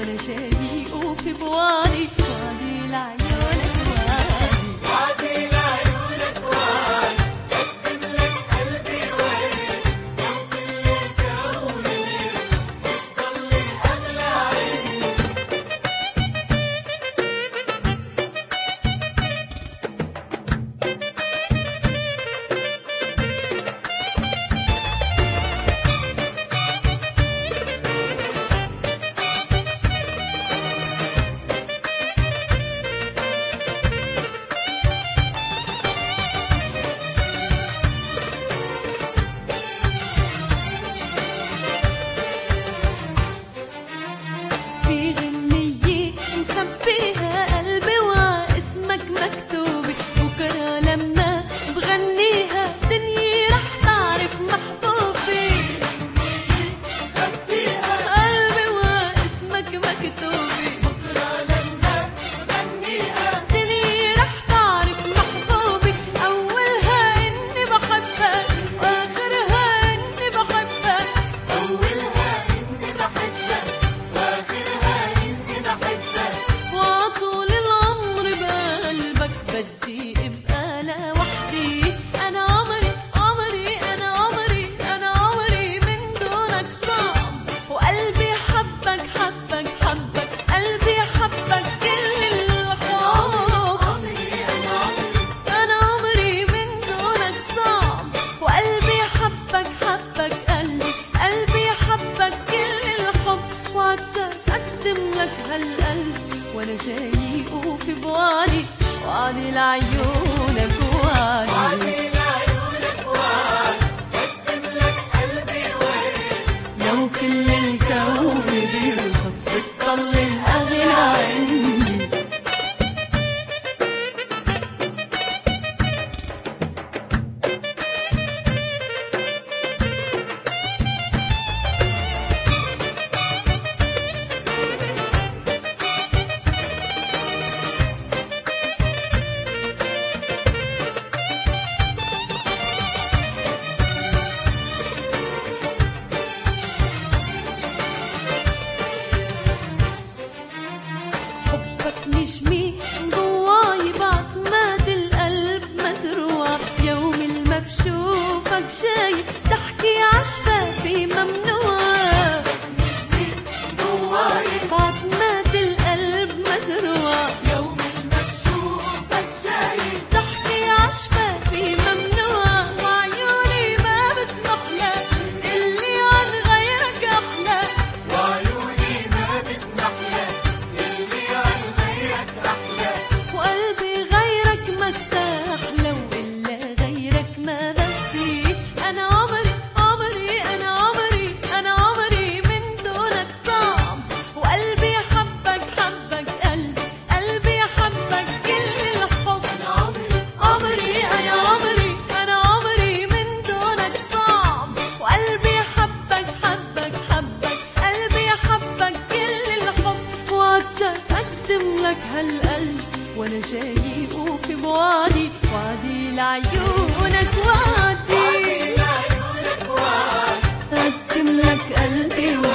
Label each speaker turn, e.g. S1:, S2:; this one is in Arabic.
S1: وانا شايق في بوادي وادي لعيونك وادي
S2: وادي لعيونك وادي قدم لك قلبي ورد لو كل الكون يرد بتضل الأغلى عندي
S1: في غنية مخبيها قلبي واسمك مكتوبة بكرة لما بغنيها دنيا رح تعرف محبوبي
S2: خبيها
S1: قلبي واسمك مكتوبة
S2: بكرة لما بغنيها
S1: دنيا رح تعرف محبوبي أولها إني بحبك وآخرها إني بحبك
S2: أولها إني بحبك وآخرها إني بحبك
S1: وطول العمر بقلبك بدي ابقى لوحدي انا عمري عمري انا عمري انا عمري من دونك صعب وقلبي حبك حبك حبك قلبي حبك كل الحب
S2: عمري أنا عمري
S1: انا عمري من دونك صعب وقلبي حبك حبك قلبي حبك كل الحب وعدتك اقدم لك هالقلب وانا شايق في بوادي وادي لعيونك وادي
S2: وادي لعيونك وادي قدم لك قلبي ورد
S1: لو كل الكون بيرخص بتضل الاغلى عندي حبك نجمي جواي بعد مات القلب مزروع يوم ما بشوفك شايف تحكي عشفافي ممنوع
S2: نجمي جواي
S1: بعد مات القلب مزروع
S2: يوم ما بشوفك شايف
S1: تحكي عشفافي ممنوع وعيوني ما بسمح لك اللي عن غيرك أحلى
S2: وعيوني ما بسمح لك اللي عن غيرك أحلى
S1: وقلبي غيرك ما استحلى وإلا غيرك ما بدي أنا عمري عمري أنا عمري أنا عمري من دونك صعب وقلبي حبك حبك قلبي حبك كل الحب
S2: أنا عمري
S1: عمري أنا عمري أنا عمري من دونك صعب وقلبي حبك حبك قلبي حبك كل الحب وعدتك أقدم لك هالقلب وأنا شايق في بوادي وادي لعيونك
S2: وادي
S1: وادي
S2: لعيونك وادي
S1: أقدم لك قلبي